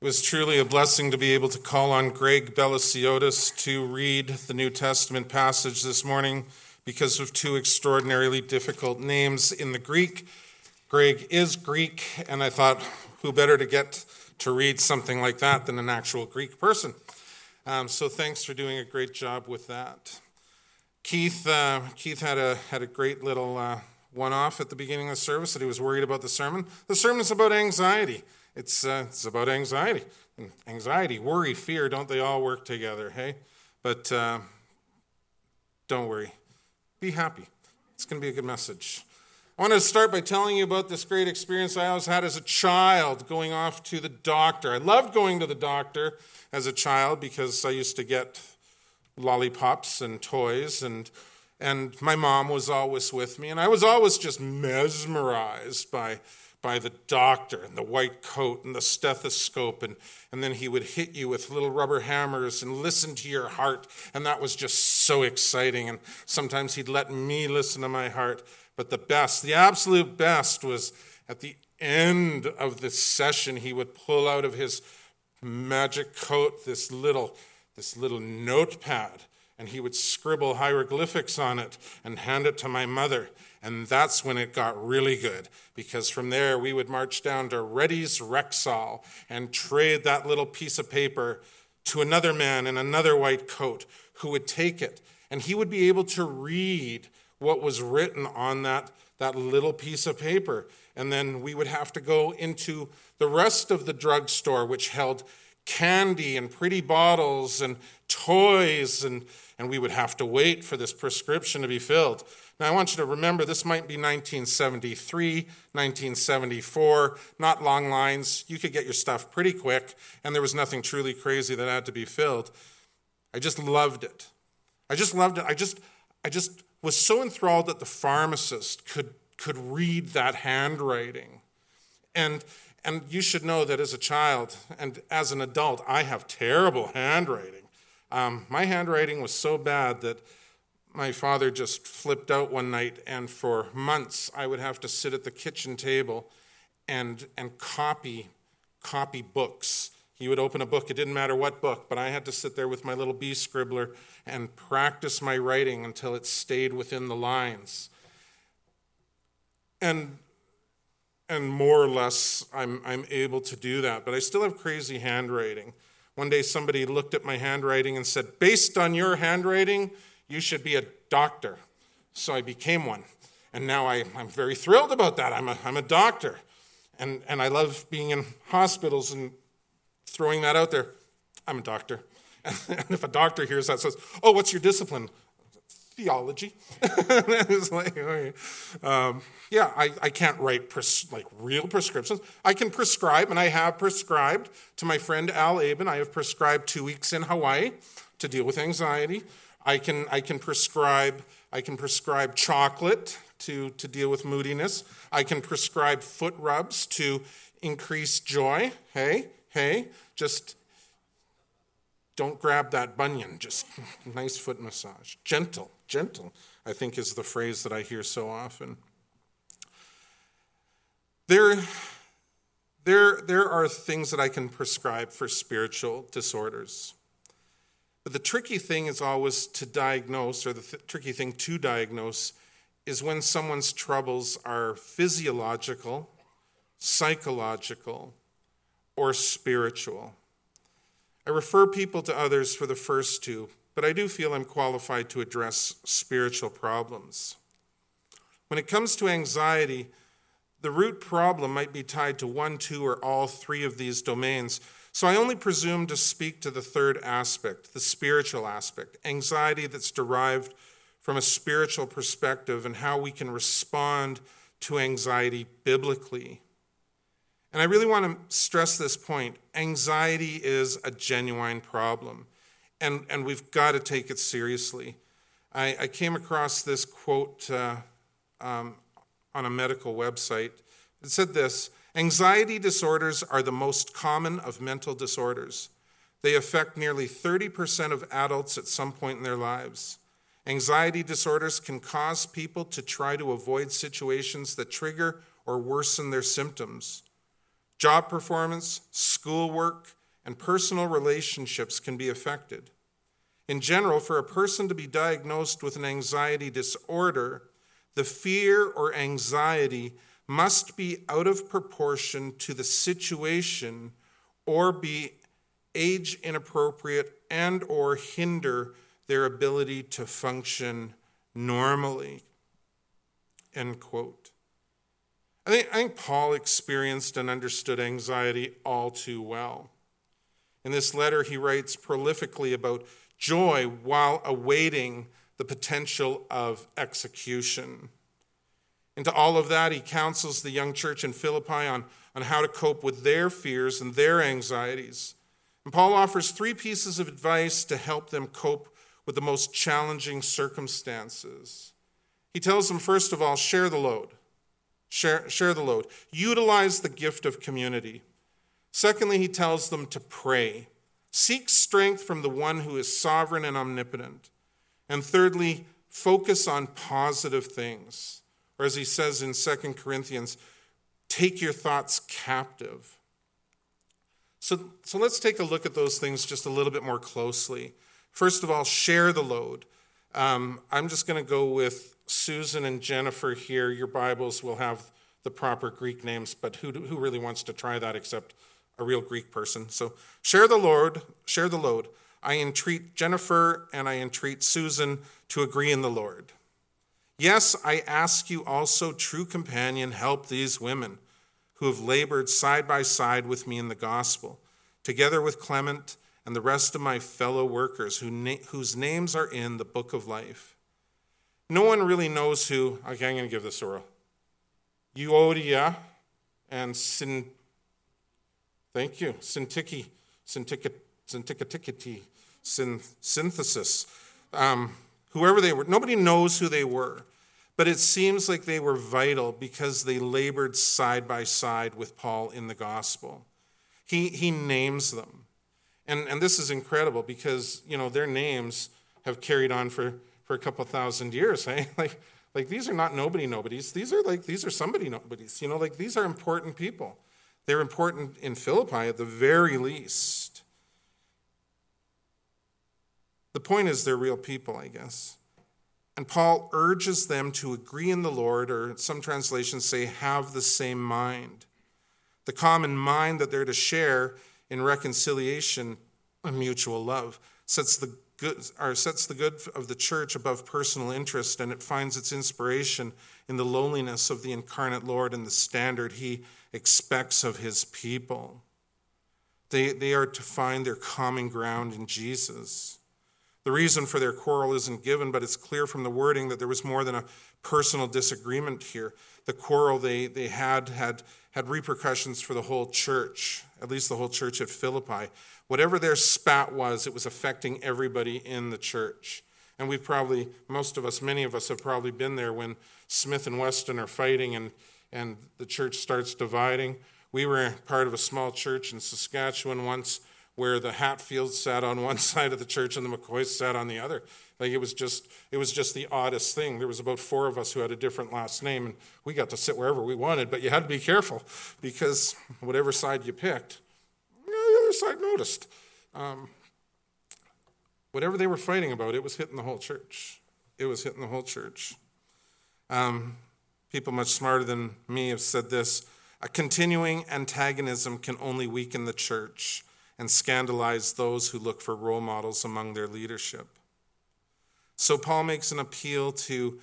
It was truly a blessing to be able to call on Greg Belasiotis to read the New Testament passage this morning because of two extraordinarily difficult names in the Greek. Greg is Greek, and I thought, who better to get to read something like that than an actual Greek person? So thanks for doing a great job with that. Keith had a great little one-off at the beginning of the service that he was worried about the sermon. The sermon's about anxiety. It's about anxiety. Anxiety, worry, fear, don't they all work together, hey? But don't worry. Be happy. It's going to be a good message. I want to start by telling you about this great experience I always had as a child going off to the doctor. I loved going to the doctor as a child because I used to get lollipops and toys, and my mom was always with me, and I was always just mesmerized by the doctor and the white coat and the stethoscope, and then he would hit you with little rubber hammers and listen to your heart, and that was just so exciting, and sometimes he'd let me listen to my heart. But the absolute best was at the end of the session, he would pull out of his magic coat this little notepad, and he would scribble hieroglyphics on it and hand it to my mother. And that's when it got really good, because from there we would march down to Reddy's Rexall and trade that little piece of paper to another man in another white coat who would take it, and he would be able to read what was written on that little piece of paper. And then we would have to go into the rest of the drugstore, which held candy and pretty bottles and toys, and we would have to wait for this prescription to be filled. Now, I want you to remember, this might be 1973, 1974, not long lines. You could get your stuff pretty quick, and there was nothing truly crazy that had to be filled. I just loved it. I just was so enthralled that the pharmacist could read that handwriting. And you should know that as a child and as an adult, I have terrible handwriting. My handwriting was so bad that my father just flipped out one night, and for months I would have to sit at the kitchen table and copy books. He would open a book, it didn't matter what book, but I had to sit there with my little bee scribbler and practice my writing until it stayed within the lines. And more or less I'm able to do that, but I still have crazy handwriting. One day somebody looked at my handwriting and said, based on your handwriting, you should be a doctor. So I became one. And now I'm very thrilled about that. I'm a doctor. And I love being in hospitals and throwing that out there. I'm a doctor. And if a doctor hears that, says, oh, what's your discipline? Theology. It's like, okay. I can't write real prescriptions. I can prescribe, and I have prescribed to my friend Al Aben. I have prescribed 2 weeks in Hawaii to deal with anxiety. I can prescribe chocolate to deal with moodiness. I can prescribe foot rubs to increase joy. Hey, just don't grab that bunion. Just nice foot massage. Gentle, I think is the phrase that I hear so often. There are things that I can prescribe for spiritual disorders. But the tricky thing is always to diagnose, or the tricky thing to diagnose, is when someone's troubles are physiological, psychological, or spiritual. I refer people to others for the first two, but I do feel I'm qualified to address spiritual problems. When it comes to anxiety, the root problem might be tied to one, two, or all three of these domains. So I only presume to speak to the third aspect, the spiritual aspect, anxiety that's derived from a spiritual perspective and how we can respond to anxiety biblically. And I really want to stress this point. Anxiety is a genuine problem, and we've got to take it seriously. I came across this quote on a medical website. It said this: anxiety disorders are the most common of mental disorders. They affect nearly 30% of adults at some point in their lives. Anxiety disorders can cause people to try to avoid situations that trigger or worsen their symptoms. Job performance, schoolwork, and personal relationships can be affected. In general, for a person to be diagnosed with an anxiety disorder, the fear or anxiety must be out of proportion to the situation or be age inappropriate and or hinder their ability to function normally. End quote. I think Paul experienced and understood anxiety all too well. In this letter, he writes prolifically about joy while awaiting the potential of execution. Into all of that, he counsels the young church in Philippi on how to cope with their fears and their anxieties. And Paul offers 3 pieces of advice to help them cope with the most challenging circumstances. He tells them, first of all, share the load. Share the load. Utilize the gift of community. Secondly, he tells them to pray. Seek strength from the one who is sovereign and omnipotent. And thirdly, focus on positive things. Or as he says in 2 Corinthians, take your thoughts captive. So let's take a look at those things just a little bit more closely. First of all, share the load. I'm just going to go with Susan and Jennifer here. Your Bibles will have the proper Greek names, but who really wants to try that except a real Greek person? So share the load. I entreat Jennifer and I entreat Susan to agree in the Lord. Yes, I ask you also, true companion, help these women who have labored side by side with me in the gospel, together with Clement and the rest of my fellow workers whose names are in the book of life. No one really knows who, okay, I'm going to give this oral. Euodia and Syntyche, Synthesis, whoever they were. Nobody knows who they were, but it seems like they were vital because they labored side by side with Paul in the gospel. He names them. And this is incredible because, their names have carried on for a couple thousand years, hey? Like these are not nobodies. These are somebody nobodies. These are important people. They're important in Philippi at the very least. The point is they're real people, I guess. And Paul urges them to agree in the Lord, or some translations say have the same mind. The common mind that they're to share in reconciliation and mutual love sets the good of the church above personal interest, and it finds its inspiration in the lowliness of the incarnate Lord and the standard he expects of his people. They are to find their common ground in Jesus. The reason for their quarrel isn't given, but it's clear from the wording that there was more than a personal disagreement here. The quarrel they had repercussions for the whole church, at least the whole church at Philippi. Whatever their spat was, it was affecting everybody in the church. And many of us have probably been there when Smith and Weston are fighting and the church starts dividing. We were part of a small church in Saskatchewan once where the Hatfields sat on one side of the church and the McCoys sat on the other. It was just the oddest thing. There was about 4 of us who had a different last name, and we got to sit wherever we wanted, but you had to be careful because whatever side you picked, the other side noticed. Whatever they were fighting about, it was hitting the whole church. People much smarter than me have said this: a continuing antagonism can only weaken the church and scandalize those who look for role models among their leadership. So Paul makes an appeal to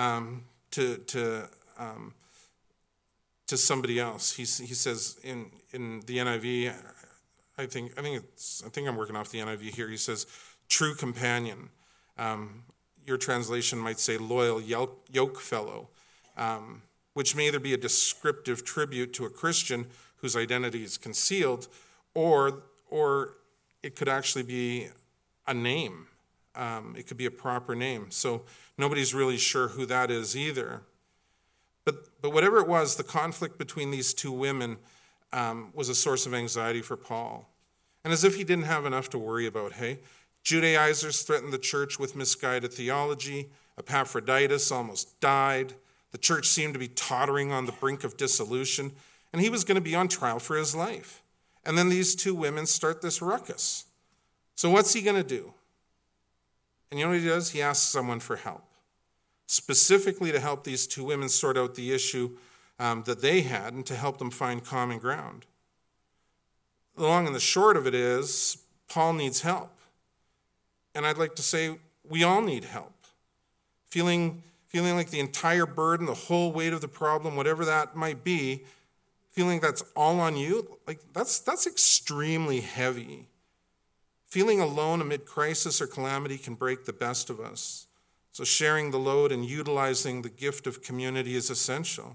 somebody else. He says in the NIV, I think I'm working off the NIV here. He says, true companion. Your translation might say loyal yoke fellow, which may either be a descriptive tribute to a Christian whose identity is concealed, or it could actually be a name. It could be a proper name. So nobody's really sure who that is either. But whatever it was, the conflict between these 2 women was a source of anxiety for Paul. And as if he didn't have enough to worry about, hey? Judaizers threatened the church with misguided theology. Epaphroditus almost died. The church seemed to be tottering on the brink of dissolution. And he was going to be on trial for his life. And then these two women start this ruckus. So what's he going to do? And you know what he does? He asks someone for help, specifically to help these two women sort out the issue that they had and to help them find common ground. The long and the short of it is, Paul needs help. And I'd like to say we all need help. Feeling like the entire burden, the whole weight of the problem, whatever that might be, feeling that's all on you, like that's extremely heavy. Feeling alone amid crisis or calamity can break the best of us. So sharing the load and utilizing the gift of community is essential.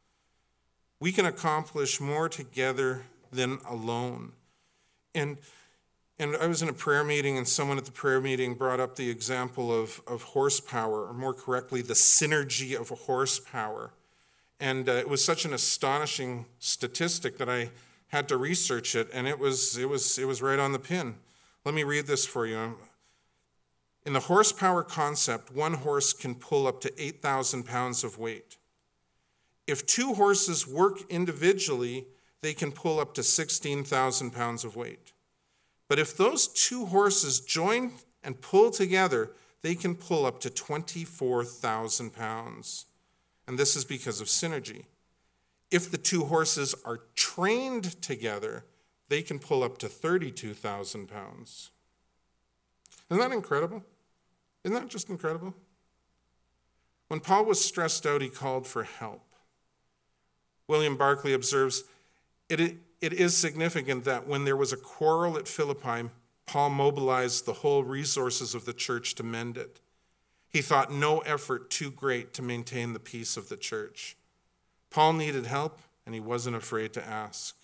We can accomplish more together than alone. And I was in a prayer meeting, and someone at the prayer meeting brought up the example of horsepower, or more correctly, the synergy of horsepower. And it was such an astonishing statistic that I had to research it, and it was right on the pin. Let me read this for you. In the horsepower concept, one horse can pull up to 8,000 pounds of weight. If two horses work individually, they can pull up to 16,000 pounds of weight. But if those two horses join and pull together, they can pull up to 24,000 pounds. And this is because of synergy. If the two horses are trained together, they can pull up to 32,000 pounds. Isn't that incredible? Isn't that just incredible? When Paul was stressed out, he called for help. William Barclay observes, it is significant that when there was a quarrel at Philippi, Paul mobilized the whole resources of the church to mend it. He thought no effort too great to maintain the peace of the church. Paul needed help, and he wasn't afraid to ask.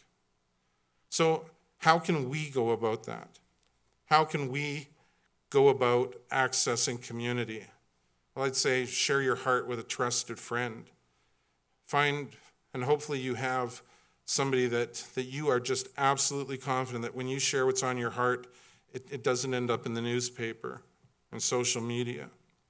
So how can we go about that? How can we go about accessing community? Well, I'd say share your heart with a trusted friend. Find, and hopefully you have somebody that you are just absolutely confident that when you share what's on your heart, it doesn't end up in the newspaper and social media.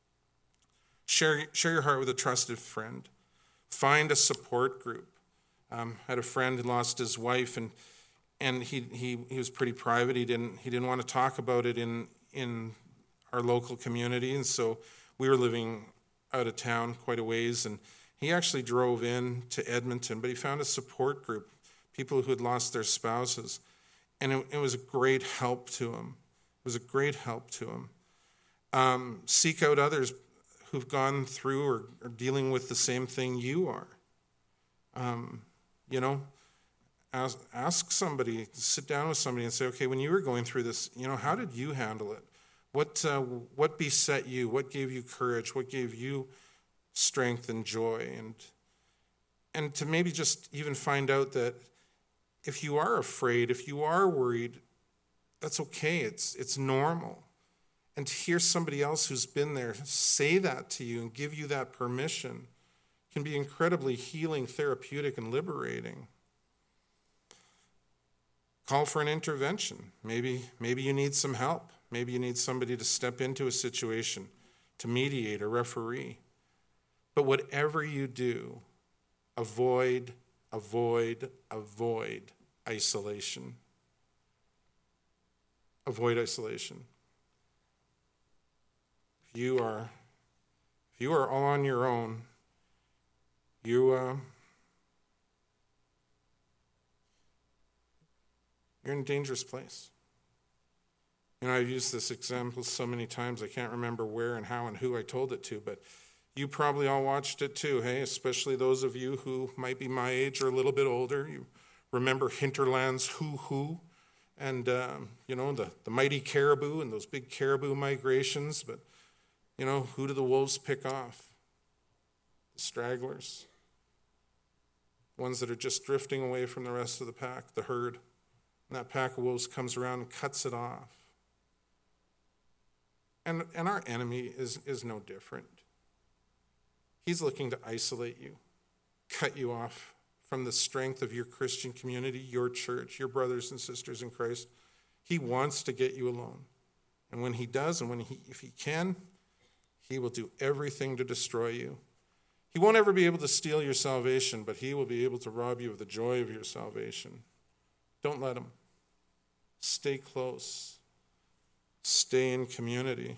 Share your heart with a trusted friend. Find a support group. I had a friend who lost his wife, and he was pretty private. He didn't want to talk about it in our local community, and so we were living out of town quite a ways, and he actually drove in to Edmonton, but he found a support group, people who had lost their spouses, and it was a great help to him. It was a great help to him. Seek out others who've gone through or are dealing with the same thing you are. Ask somebody, sit down with somebody and say, okay, when you were going through this, how did you handle it? What beset you? What gave you courage? What gave you strength and joy? And to maybe just even find out that if you are afraid, if you are worried, that's okay. It's normal. And to hear somebody else who's been there say that to you and give you that permission can be incredibly healing, therapeutic, and liberating. Call for an intervention. Maybe you need some help. Maybe you need somebody to step into a situation, to mediate, a referee. But whatever you do, avoid isolation. Avoid isolation. If you are all on your own, you're in a dangerous place. I've used this example so many times, I can't remember where and how and who I told it to, but you probably all watched it too, hey? Especially those of you who might be my age or a little bit older. You remember Hinterland's Who, and the mighty caribou and those big caribou migrations, but who do the wolves pick off? The stragglers. Ones that are just drifting away from the rest of the pack, the herd. And that pack of wolves comes around and cuts it off. And our enemy is no different. He's looking to isolate you, cut you off from the strength of your Christian community, your church, your brothers and sisters in Christ. He wants to get you alone. And when he does, and if he can, he will do everything to destroy you. He won't ever be able to steal your salvation, but he will be able to rob you of the joy of your salvation. Don't let him. Stay close. Stay in community.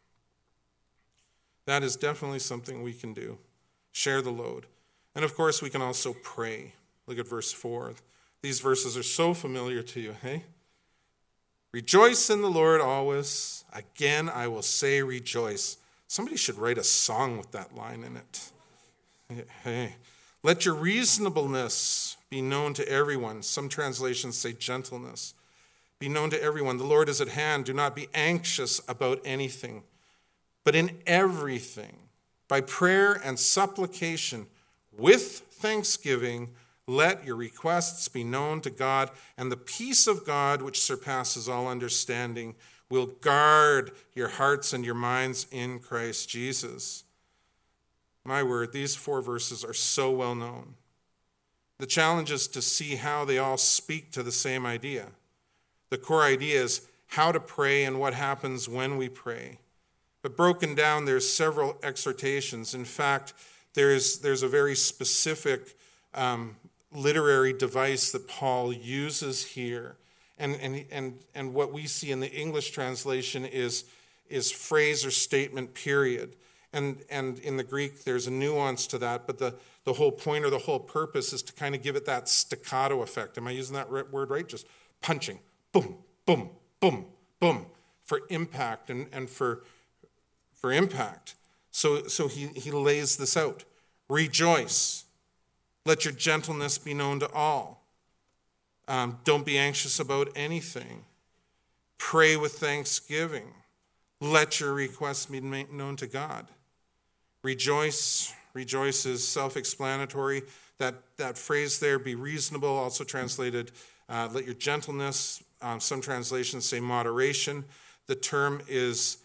That is definitely something we can do. Share the load. And of course, we can also pray. Look at verse 4. These verses are so familiar to you, hey? Rejoice in the Lord always. Again, I will say rejoice. Somebody should write a song with that line in it. Hey, let your reasonableness be known to everyone. Some translations say gentleness. Be known to everyone. The Lord is at hand. Do not be anxious about anything, but in everything, by prayer and supplication, with thanksgiving, let your requests be known to God, and the peace of God, which surpasses all understanding, will guard your hearts and your minds in Christ Jesus. My word, these 4 verses are so well known. The challenge is to see how they all speak to the same idea. The core idea is how to pray and what happens when we pray. But broken down, there's several exhortations. In fact, there's a very specific literary device that Paul uses here. And what we see in the English translation is phrase or statement, period. And in the Greek, there's a nuance to that, but the whole point or the whole purpose is to kind of give it that staccato effect. Am I using that word right? Just punching, boom, boom, boom, boom, for impact and for impact. So he lays this out. Rejoice. Let your gentleness be known to all. Don't be anxious about anything. Pray with thanksgiving. Let your requests be made known to God. Rejoice. Rejoice is self-explanatory. That phrase there, be reasonable, also translated, let your gentleness. Some translations say moderation. The term is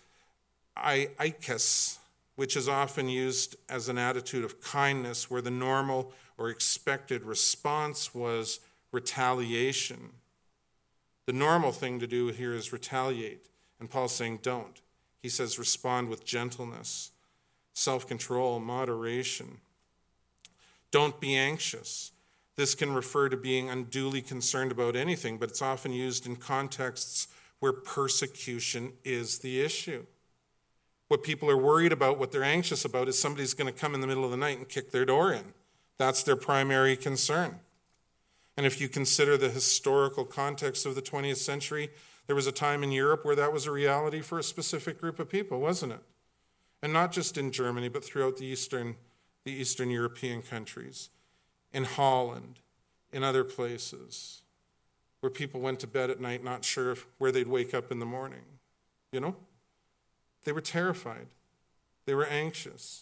aikes, which is often used as an attitude of kindness, where the normal or expected response was retaliation. The normal thing to do here is retaliate, and Paul's saying don't. He says respond with gentleness, self-control, moderation. Don't be anxious. This can refer to being unduly concerned about anything, but it's often used in contexts where persecution is the issue. What people are worried about, what they're anxious about, is somebody's going to come in the middle of the night and kick their door in. That's their primary concern. And if you consider the historical context of the 20th century, there was a time in Europe where that was a reality for a specific group of people, wasn't it? And not just in Germany, but throughout the Eastern European countries, in Holland, in other places, where people went to bed at night not sure where they'd wake up in the morning. You know? They were terrified. They were anxious.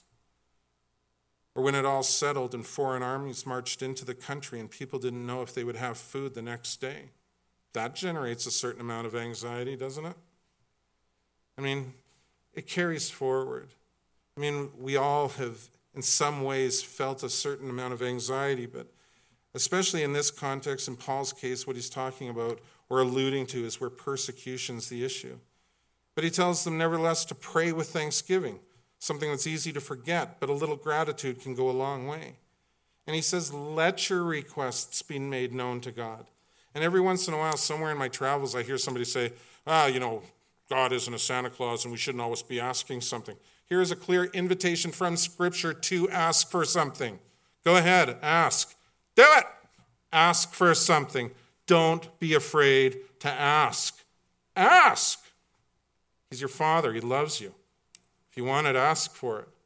Or when it all settled and foreign armies marched into the country and people didn't know if they would have food the next day. That generates a certain amount of anxiety, doesn't it? I mean, it carries forward. I mean, we all have in some ways felt a certain amount of anxiety, but especially in this context, in Paul's case, what he's talking about or alluding to is where persecution's the issue. But he tells them, nevertheless, to pray with thanksgiving, something that's easy to forget, but a little gratitude can go a long way. And he says, let your requests be made known to God. And every once in a while, somewhere in my travels, I hear somebody say, God isn't a Santa Claus and we shouldn't always be asking something. Here is a clear invitation from Scripture to ask for something. Go ahead, ask. Do it! Ask for something. Don't be afraid to ask. Ask! He's your Father. He loves you. If you want it, ask for it.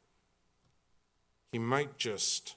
He might just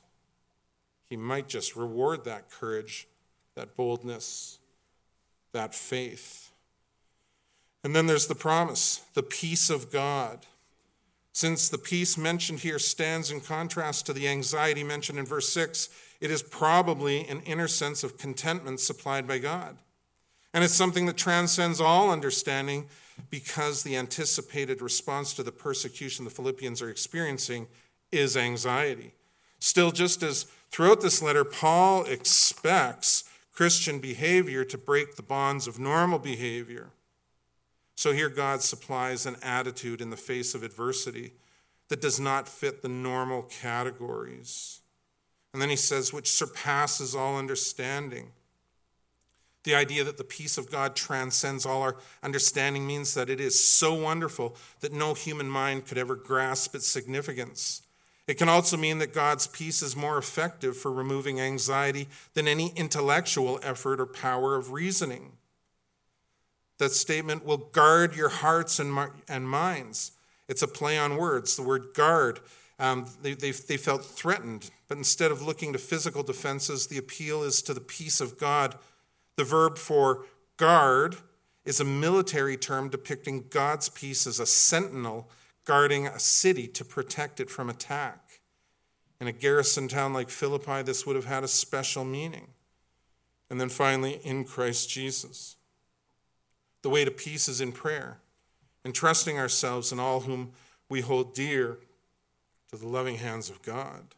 reward that courage, that boldness, that faith. And then there's the promise, the peace of God. Since the peace mentioned here stands in contrast to the anxiety mentioned in verse 6, it is probably an inner sense of contentment supplied by God. And it's something that transcends all understanding because the anticipated response to the persecution the Philippians are experiencing is anxiety. Still, just as throughout this letter, Paul expects Christian behavior to break the bonds of normal behavior. So here God supplies an attitude in the face of adversity that does not fit the normal categories. And then he says, which surpasses all understanding. The idea that the peace of God transcends all our understanding means that it is so wonderful that no human mind could ever grasp its significance. It can also mean that God's peace is more effective for removing anxiety than any intellectual effort or power of reasoning. That statement will guard your hearts and minds. It's a play on words. The word guard, they felt threatened, but instead of looking to physical defenses, the appeal is to the peace of God. The verb for guard is a military term depicting God's peace as a sentinel guarding a city to protect it from attack. In a garrison town like Philippi, this would have had a special meaning. And then finally, in Christ Jesus. The way to peace is in prayer, entrusting ourselves and all whom we hold dear to the loving hands of God.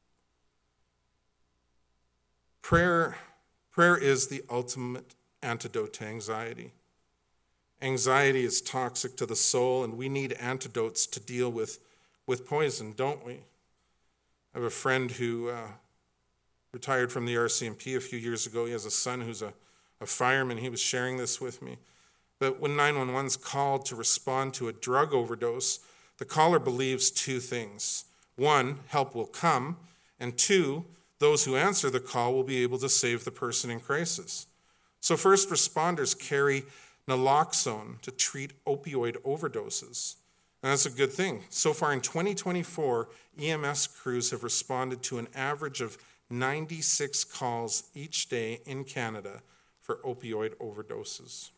Prayer is the ultimate antidote to anxiety. Anxiety is toxic to the soul, and we need antidotes to deal with poison, don't we? I have a friend who retired from the RCMP a few years ago. He has a son who's a fireman. He was sharing this with me. But when 911's called to respond to a drug overdose, the caller believes two things. One, help will come, and two, those who answer the call will be able to save the person in crisis. So first responders carry naloxone to treat opioid overdoses. And that's a good thing. So far in 2024, EMS crews have responded to an average of 96 calls each day in Canada for opioid overdoses.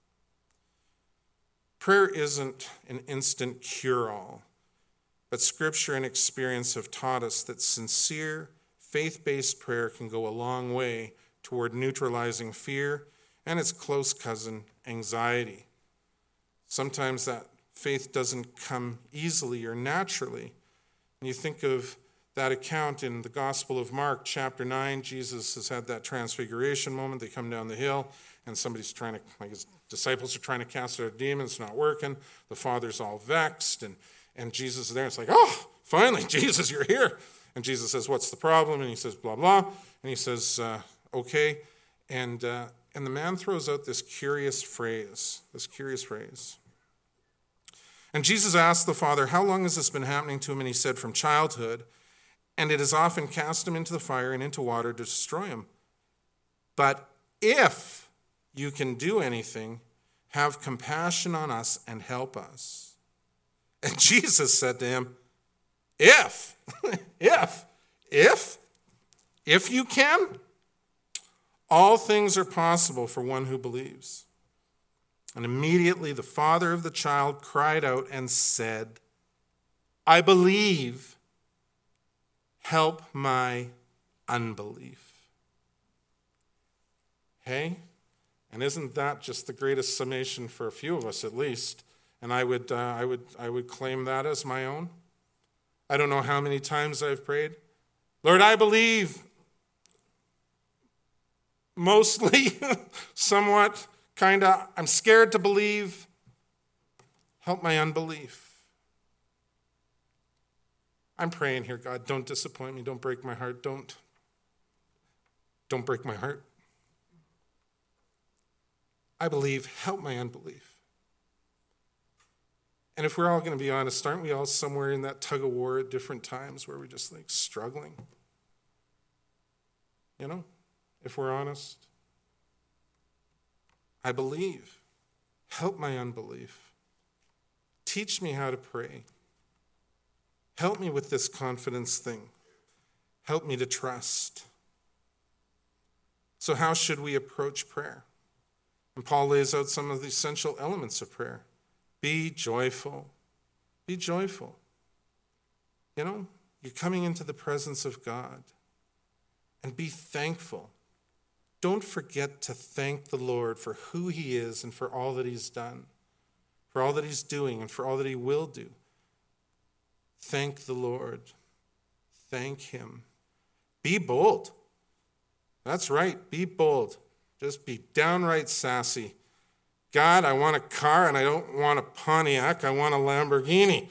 Prayer isn't an instant cure-all, but Scripture and experience have taught us that sincere, faith-based prayer can go a long way toward neutralizing fear and its close cousin, anxiety. Sometimes that faith doesn't come easily or naturally. And you think of that account in the Gospel of Mark, chapter 9, Jesus has had that transfiguration moment. They come down the hill, and somebody's trying to, like his disciples are trying to cast out a demon. It's not working. The Father's all vexed, and Jesus is there. It's like, oh, finally, Jesus, you're here. And Jesus says, what's the problem? And he says, blah, blah. And he says, okay. And the man throws out this curious phrase. And Jesus asked the Father, how long has this been happening to him? And he said, from childhood. And it has often cast him into the fire and into water to destroy him. But if you can do anything, have compassion on us and help us. And Jesus said to him, if you can, all things are possible for one who believes. And immediately the father of the child cried out and said, I believe, help my unbelief. Hey, and isn't that just the greatest summation for a few of us at least? And I would claim that as my own. I don't know how many times I've prayed, Lord, I believe. Mostly, somewhat, I'm scared to believe. Help my unbelief. I'm praying here, God, don't disappoint me. Don't break my heart. Don't break my heart. I believe, help my unbelief. And if we're all going to be honest, aren't we all somewhere in that tug of war at different times where we're just like struggling? You know, if we're honest. I believe, help my unbelief. Teach me how to pray. Help me with this confidence thing. Help me to trust. So how should we approach prayer? And Paul lays out some of the essential elements of prayer. Be joyful. Be joyful. You know, you're coming into the presence of God. And be thankful. Don't forget to thank the Lord for who he is and for all that he's done, for all that he's doing and for all that he will do. Thank the Lord. Thank him. Be bold. That's right. Be bold. Just be downright sassy. God, I want a car and I don't want a Pontiac. I want a Lamborghini.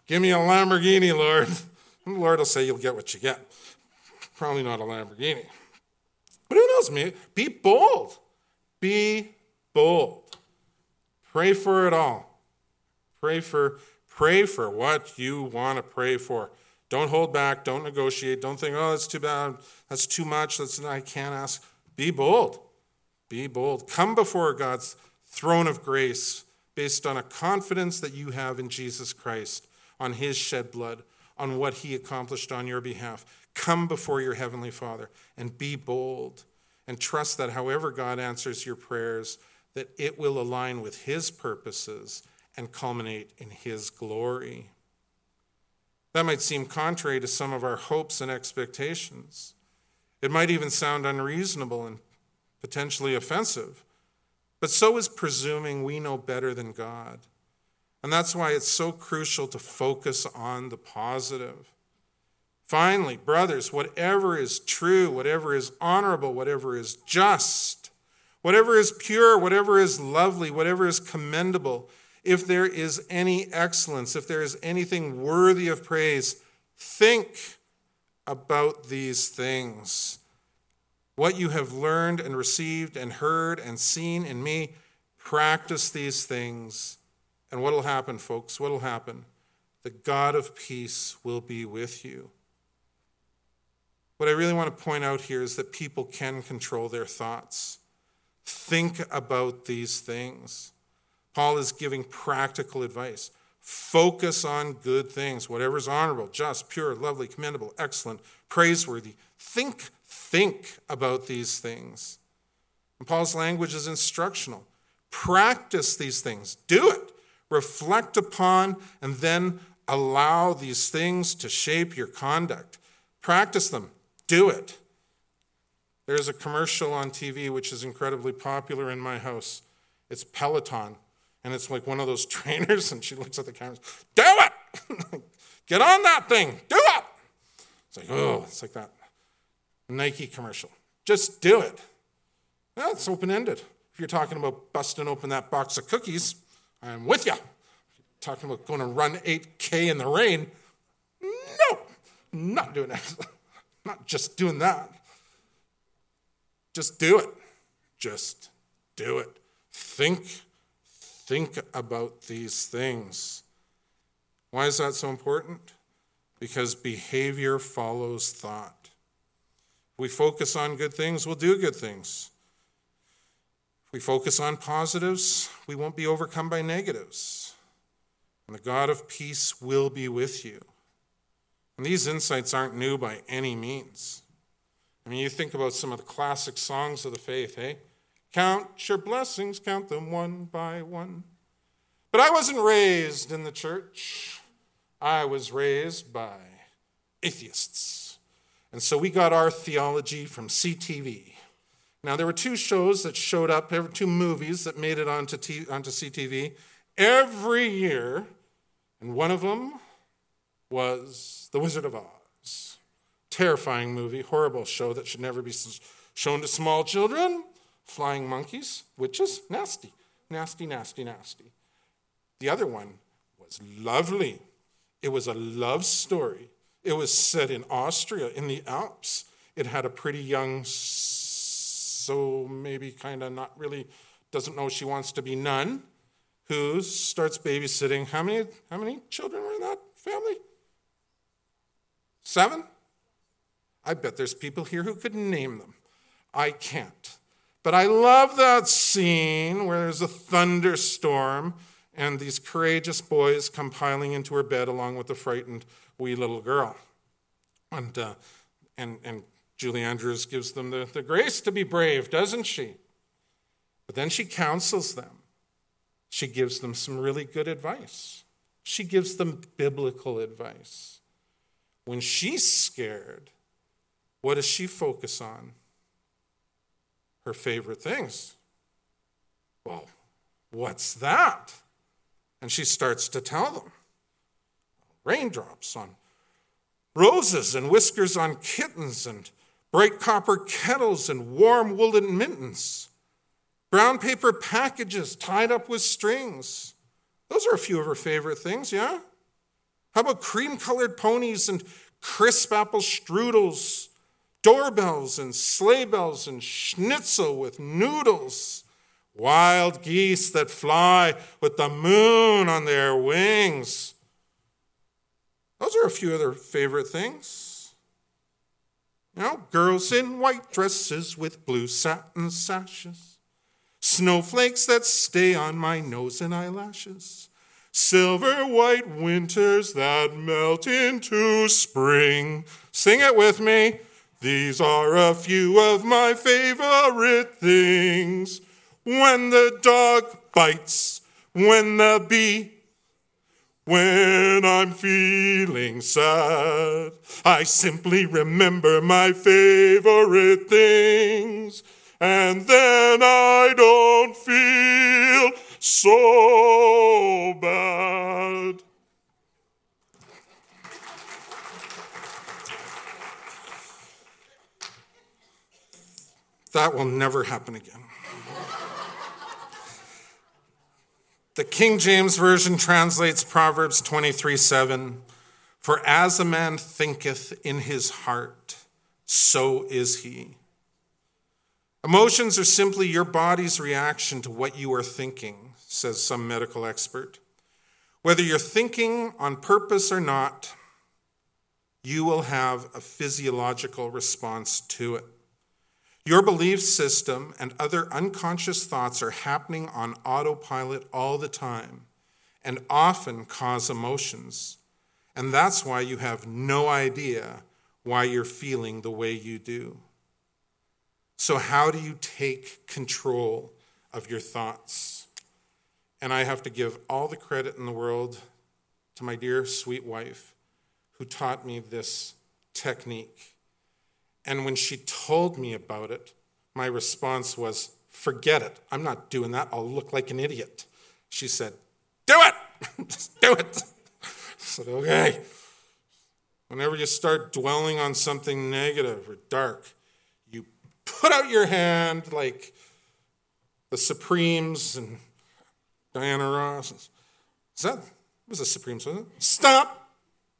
Give me a Lamborghini, Lord. And the Lord will say, you'll get what you get. Probably not a Lamborghini. But who knows, me? Be bold. Be bold. Pray for it all. Pray for what you want to pray for. Don't hold back. Don't negotiate. Don't think, oh, that's too bad. That's too much. I can't ask. Be bold. Be bold. Come before God's throne of grace based on a confidence that you have in Jesus Christ, on his shed blood, on what he accomplished on your behalf. Come before your heavenly Father and be bold and trust that however God answers your prayers, that it will align with his purposes and culminate in his glory. That might seem contrary to some of our hopes and expectations. It might even sound unreasonable and potentially offensive. But so is presuming we know better than God. And that's why it's so crucial to focus on the positive. Finally, brothers, whatever is true, whatever is honorable, whatever is just, whatever is pure, whatever is lovely, whatever is commendable, if there is any excellence, if there is anything worthy of praise, think about these things. What you have learned and received and heard and seen in me, practice these things. And what will happen, folks? What will happen? The God of peace will be with you. What I really want to point out here is that people can control their thoughts. Think about these things. Paul is giving practical advice. Focus on good things, whatever is honorable, just, pure, lovely, commendable, excellent, praiseworthy. Think about these things. And Paul's language is instructional. Practice these things. Do it. Reflect upon and then allow these things to shape your conduct. Practice them. Do it. There's a commercial on TV which is incredibly popular in my house. It's Peloton. And it's like one of those trainers, and she looks at the cameras. Do it! Get on that thing. Do it! It's like that Nike commercial. Just do it. Well, it's open-ended. If you're talking about busting open that box of cookies, I'm with you. Talking about going to run 8K in the rain, no, not doing that. Not just doing that. Just do it. Just do it. Think about these things. Why is that so important? Because behavior follows thought. If we focus on good things, we'll do good things. If we focus on positives, we won't be overcome by negatives. And the God of peace will be with you. And these insights aren't new by any means. I mean, you think about some of the classic songs of the faith, eh? Count your blessings, count them one by one. But I wasn't raised in the church. I was raised by atheists. And so we got our theology from CTV. Now, there were two shows that showed up, two movies that made it onto CTV every year, and one of them was The Wizard of Oz. Terrifying movie, horrible show that should never be shown to small children. Flying monkeys, witches, nasty, nasty, nasty, nasty. The other one was lovely. It was a love story. It was set in Austria, in the Alps. It had a pretty young, so maybe kind of not really, doesn't know she wants to be nun, who starts babysitting. How many children were in that family? 7? I bet there's people here who could name them. I can't. But I love that scene where there's a thunderstorm and these courageous boys come piling into her bed along with the frightened wee little girl. And Julie Andrews gives them the grace to be brave, doesn't she? But then she counsels them. She gives them some really good advice. She gives them biblical advice. When she's scared, what does she focus on? Her favorite things. Well, what's that? And she starts to tell them. Raindrops on roses and whiskers on kittens and bright copper kettles and warm woolen mittens. Brown paper packages tied up with strings. Those are a few of her favorite things, yeah? How about cream-colored ponies and crisp apple strudels, doorbells and sleigh bells and schnitzel with noodles, wild geese that fly with the moon on their wings? Those are a few of their favorite things. You know, girls in white dresses with blue satin sashes, snowflakes that stay on my nose and eyelashes, silver white winters that melt into spring. Sing it with me. These are a few of my favorite things. When the dog bites, when the bee, when I'm feeling sad, I simply remember my favorite things, and then I don't feel so bad. That will never happen again. The King James Version translates Proverbs 23:7, "For as a man thinketh in his heart, so is he." Emotions are simply your body's reaction to what you are thinking, says some medical expert. Whether you're thinking on purpose or not, you will have a physiological response to it. Your belief system and other unconscious thoughts are happening on autopilot all the time and often cause emotions. And that's why you have no idea why you're feeling the way you do. So how do you take control of your thoughts? And I have to give all the credit in the world to my dear sweet wife who taught me this technique. And when she told me about it, my response was, forget it. I'm not doing that. I'll look like an idiot. She said, do it. Just do it. I said, okay. Whenever you start dwelling on something negative or dark, you put out your hand like the Supremes and Diana Ross. It was the Supremes, wasn't it? Stop.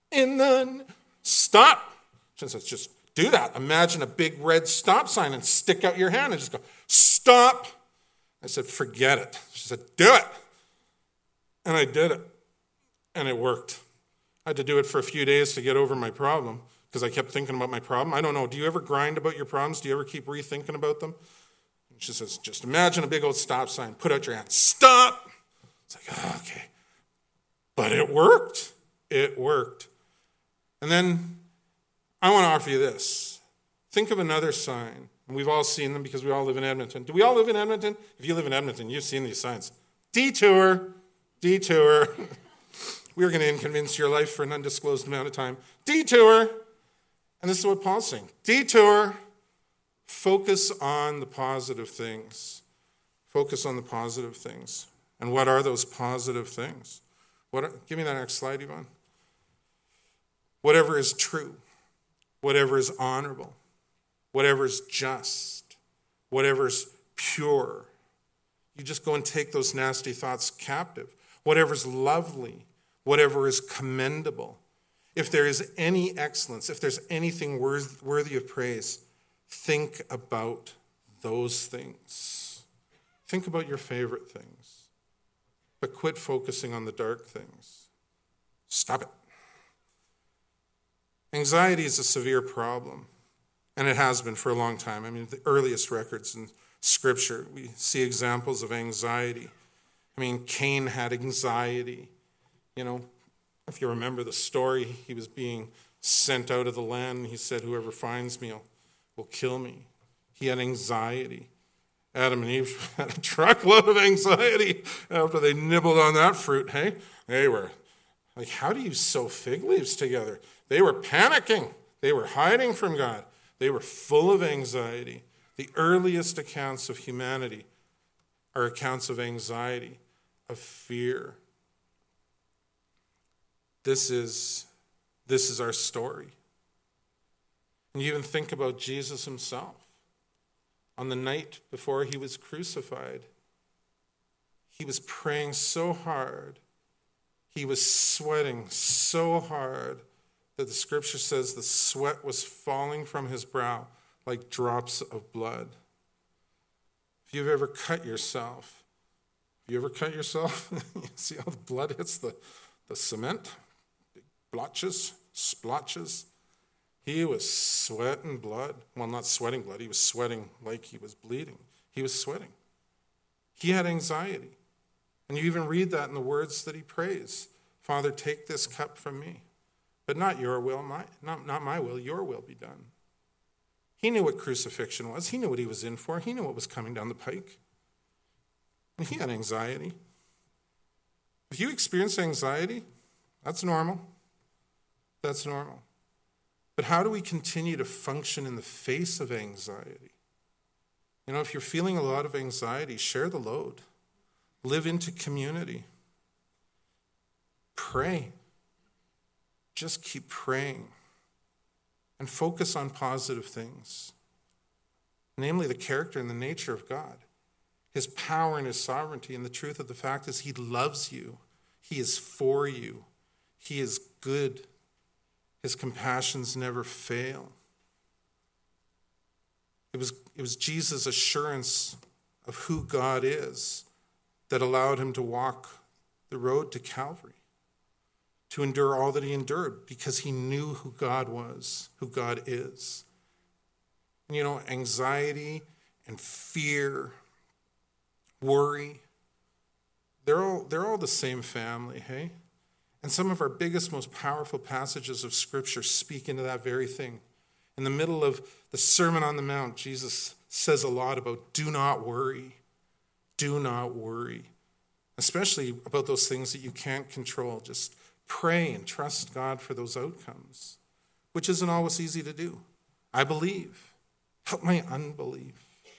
Stop. She says, just do that. Imagine a big red stop sign and stick out your hand and just go, stop. I said, forget it. She said, do it. And I did it. And it worked. I had to do it for a few days to get over my problem because I kept thinking about my problem. I don't know. Do you ever grind about your problems? Do you ever keep rethinking about them? And she says, just imagine a big old stop sign. Put out your hand. Stop. It's like, oh, okay. But it worked. It worked. And then I want to offer you this. Think of another sign. And we've all seen them because we all live in Edmonton. Do we all live in Edmonton? If you live in Edmonton, you've seen these signs. Detour. Detour. We're going to inconvenience your life for an undisclosed amount of time. Detour. And this is what Paul's saying. Detour. Focus on the positive things. Focus on the positive things. And what are those positive things? Give me that next slide, Yvonne. Whatever is true. Whatever is honorable, whatever is just, whatever is pure. You just go and take those nasty thoughts captive. Whatever is lovely, whatever is commendable. If there is any excellence, if there's anything worthy of praise, think about those things. Think about your favorite things, but quit focusing on the dark things. Stop it. Anxiety is a severe problem, and it has been for a long time. I mean, the earliest records in Scripture, we see examples of anxiety. I mean, Cain had anxiety. You know, if you remember the story, he was being sent out of the land. He said, whoever finds me will kill me. He had anxiety. Adam and Eve had a truckload of anxiety after they nibbled on that fruit, hey? They were like, how do you sew fig leaves together? They were panicking. They were hiding from God. They were full of anxiety. The earliest accounts of humanity are accounts of anxiety, of fear. This is our story. And you even think about Jesus himself. On the night before he was crucified, he was praying so hard. He was sweating so hard that the scripture says the sweat was falling from his brow like drops of blood. If you've ever cut yourself, you see how the blood hits the cement? Big blotches, splotches. He was sweating blood. Well, not sweating blood. He was sweating like he was bleeding. He was sweating. He had anxiety. And you even read that in the words that he prays. Father, take this cup from me. But not your will, not my will, your will be done. He knew what crucifixion was. He knew what he was in for. He knew what was coming down the pike. And he had anxiety. If you experience anxiety, that's normal. That's normal. But how do we continue to function in the face of anxiety? You know, if you're feeling a lot of anxiety, share the load. Live into community. Pray. Just keep praying. And focus on positive things. Namely, the character and the nature of God. His power and his sovereignty. And the truth of the fact is he loves you. He is for you. He is good. His compassions never fail. It was Jesus' assurance of who God is that allowed him to walk the road to Calvary, to endure all that he endured because he knew who God was, who God is. And you know, anxiety and fear, worry, they're all the same family, hey? And some of our biggest, most powerful passages of Scripture speak into that very thing. In the middle of the Sermon on the Mount, Jesus says a lot about do not worry. Do not worry. Especially about those things that you can't control. Just pray and trust God for those outcomes, which isn't always easy to do. I believe. Help my unbelief.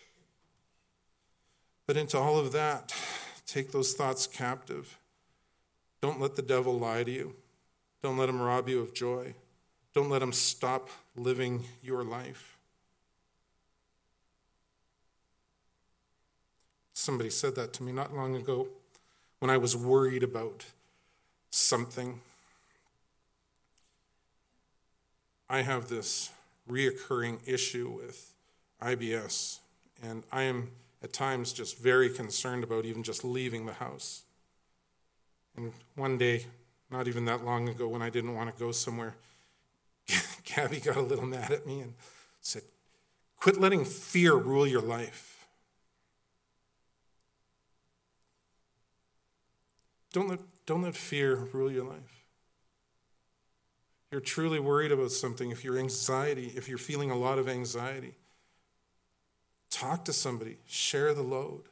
But into all of that, take those thoughts captive. Don't let the devil lie to you. Don't let him rob you of joy. Don't let him stop living your life. Somebody said that to me not long ago when I was worried about something. I have this reoccurring issue with IBS, and I am at times just very concerned about even just leaving the house. And one day, not even that long ago, when I didn't want to go somewhere, Gabby got a little mad at me and said, quit letting fear rule your life. Don't let fear rule your life. If you're truly worried about something, if you're feeling a lot of anxiety, talk to somebody, share the load.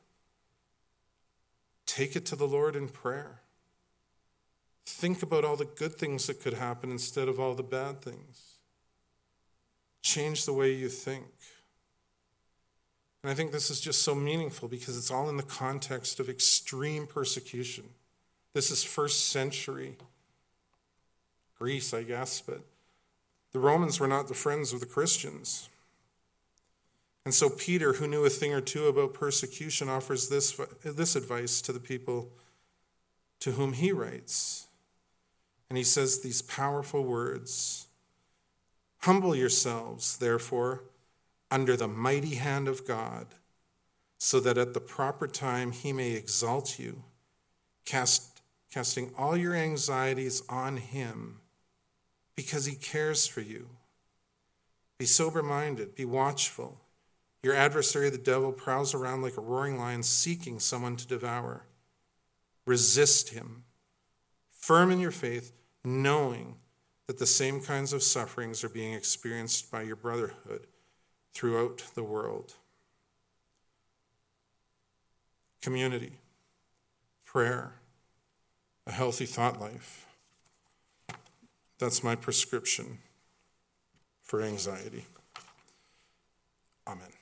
Take it to the Lord in prayer. Think about all the good things that could happen instead of all the bad things. Change the way you think. And I think this is just so meaningful because it's all in the context of extreme persecution. This is first century Greece, I guess, but the Romans were not the friends of the Christians. And so Peter, who knew a thing or two about persecution, offers this advice to the people to whom he writes. And he says these powerful words, humble yourselves, therefore, under the mighty hand of God, so that at the proper time he may exalt you, casting all your anxieties on him, because he cares for you. Be sober-minded, be watchful. Your adversary, the devil, prowls around like a roaring lion seeking someone to devour. Resist him, firm in your faith, knowing that the same kinds of sufferings are being experienced by your brotherhood throughout the world. Community, prayer, a healthy thought life. That's my prescription for anxiety. Amen.